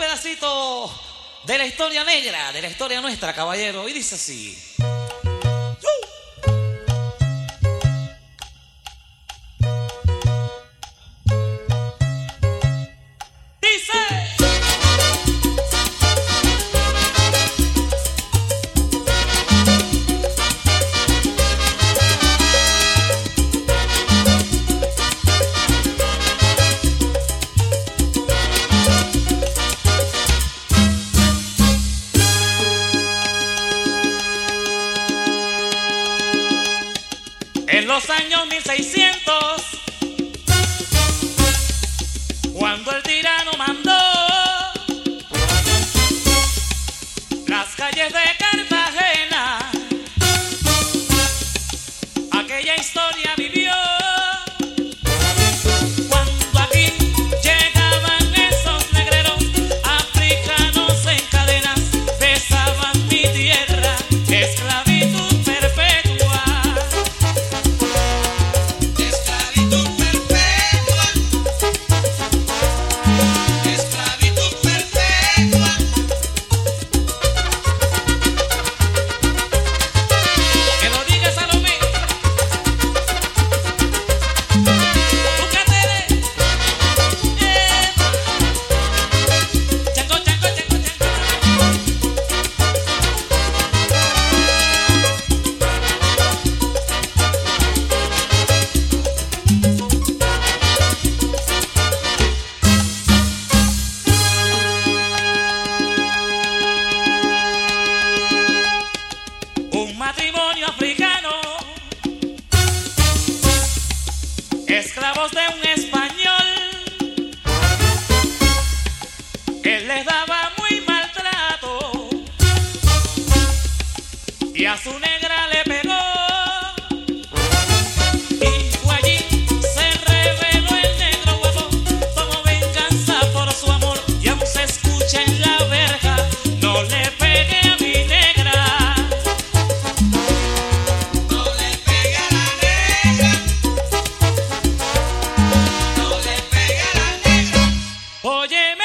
pedacito de la historia negra, de la historia nuestra, caballero. Y dice así. En los años 1600, cuando el tirano mandó las calles de Cartagena, aquella historia vivió. Cuando aquí llegaban esos negreros africanos en cadenas, besaban mi tierra, esclavitud perpetua. Un matrimonio africano, esclavos de un español, él les daba muy maltrato y a su negra le pegó. Y fue allí, se reveló el negro guapo, como venganza por su amor, y aún se escucha en la verja: no le pegue a mi negra. Óyeme.